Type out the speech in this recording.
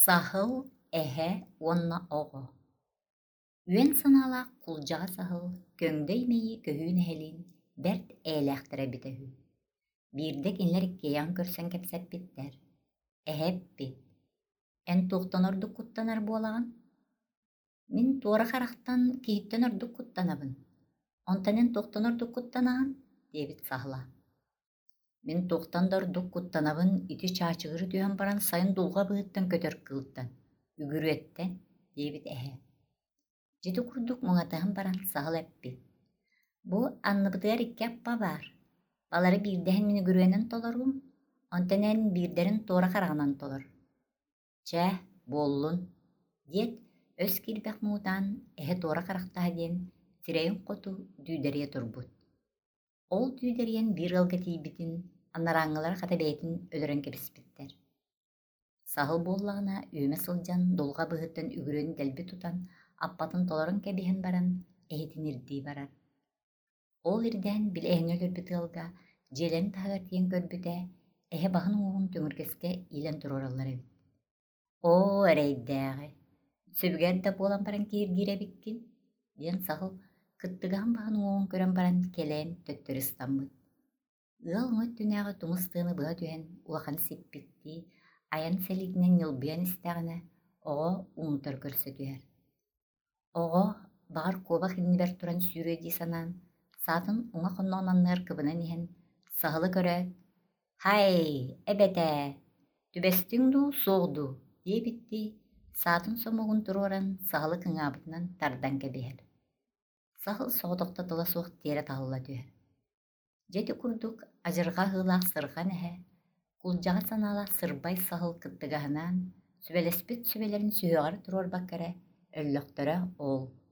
Сахыл эһэ уонна оҕо. Үөн санаала кулдьаҕа сахыл көҥдөй мэйи көһүүн эһэлиин бэрт ээлээхтэрэ битэһүү. Биирдэ кинилэр иккиэйэҕин көрсөн кэпсэппиттэр. Эһэппит. Эн туохтан ордук куттанар буолаҕын? Мин туора харахтан киһиттэн ордук куттанабын. Онтон эн туохтан ордук куттанаҕын? диэбит саһыла. Мин туохтан да ордук куттанабын ити чаачыгыры түһэн баран сайын дулҕа быһыттан көтөр кыылыттан, үгүрүөттэн диэбит эһэ. Дьити курдук муҥатаһын баран саһыл эппит. Бу анныбытыгар икки аппа баар. Балары биирдэһин мин үгүрүөнэн толорум, онтон эн биирдэрин туора хараҕынан толор. Чэ, буоллун, диэт өс киирбэх муутаан эһэ туора харахтаһа диэн сирэйин хоту дүүдэрийэ турбут. Ол дүүдэриэн биир ылга тиийбитин, аннарааҥҥалар хата бэйэтин өлөрөн кэбиспиттэр. Саһыл буоллаҕына үөмэ сылдьан дулҕа быһыттан үгүрүөн дэлби тутан аппатын толорун кэбиһэн баран эһитин ирдии барар. Ол ирдээн билэһиҥэ көрбүт ылга дьиэлэрин таһыгар тиийэн көрбүтэ эһэ баһын уоҕун төҥүргэскэ иилэн туруораллар эбит. «Оо, эрэйдээҕи, сүбүгэр да буолан баран киирдиир эбиккин» диэн саһыл кыттыгаһын баһын уоҕун көрөн баран кэлээн төттөрү ыстаммыт. Ыал уҥат түнээҕи тумус тыаны быһа түһэн улахан сиппиттии, аян сэлигинэн ньылбыйан истэҕинэ оҕо уҥутар көрсөтүһэр. Оҕо баҕар куобах иннибэр туран сүүрүө дии санаан, саатын уҥа хонноҕунанныгар кыбынан иһэн саһылы көрөөт: «Хай, эбэтээ, түбэстиҥ дуу, суох дуу» диэбиттии, саатын сомугун туруоран саһылы кыҥаабытынан тардан кэбиһэр. Саһыл соҕотохто тыла суох тиэрэ таһылла түһэр. Дьэти курдук адьырҕа аһыылаах сырҕан эһэ, кулдьаҕа санаалаах сырбай саһыл кыттыгаһынаан сүбэлэспит сүбэлэрин сүһүөҕэр туруорбакка эрэ өллөхтөрө ол